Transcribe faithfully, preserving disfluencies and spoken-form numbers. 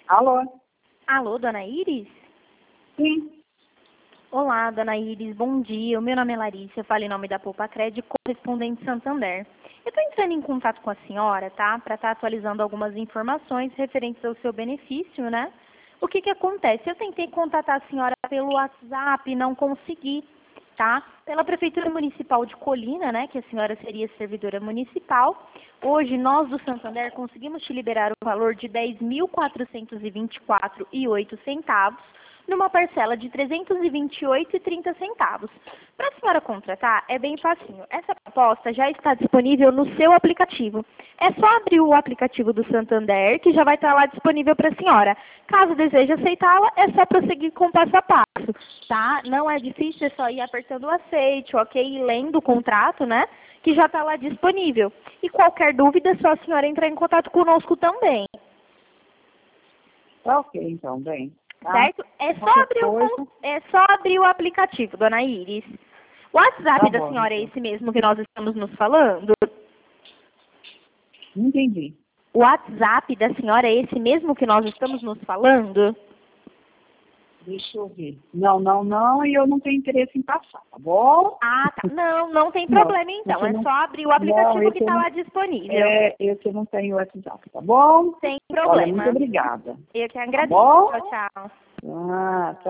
Alô? Alô, dona Iris? Sim. Olá, dona Iris, bom dia. O meu nome é Larissa, eu falo em nome da Poupa Crédito, correspondente Santander. Eu estou entrando em contato com a senhora, tá? Para estar atualizando algumas informações referentes ao seu benefício, né? O que que acontece? Eu tentei contatar a senhora pelo WhatsApp, não consegui, tá? Pela Prefeitura Municipal de Colina, né? Que a senhora seria servidora municipal. Hoje, nós do Santander conseguimos te liberar o valor de dez mil quatrocentos e vinte e quatro reais e oito centavos, numa parcela de trezentos e vinte e oito reais e trinta centavos. Para a senhora contratar, é bem facinho. Essa proposta já está disponível no seu aplicativo. É só abrir o aplicativo do Santander, que já vai estar lá disponível para a senhora. Caso deseje aceitá-la, é só prosseguir com o passo a passo, tá? Não é difícil, é só ir apertando o aceite, ok? E lendo o contrato, né? Que já está lá disponível. E qualquer dúvida, é só a senhora entrar em contato conosco também. Tá ok, então, bem. Tá? Certo? É só, Qualquer abrir o, coisa, con- é só abrir o aplicativo, dona Iris. O WhatsApp tá da bom. senhora é Então. esse mesmo que nós estamos nos falando? Não entendi. O WhatsApp da senhora é esse mesmo que nós estamos nos falando? Deixa eu ver. Não, não, não, e eu não tenho interesse em passar, tá bom? Ah, tá. Não, não tem Não, problema então. esse eu É não, só abrir o não, aplicativo que esse eu está não, lá disponível. é, esse eu não tenho WhatsApp, tá bom? Sem Olha, muito problema. obrigada. Eu que Tá agradeço. bom? Tchau, tchau. Ah,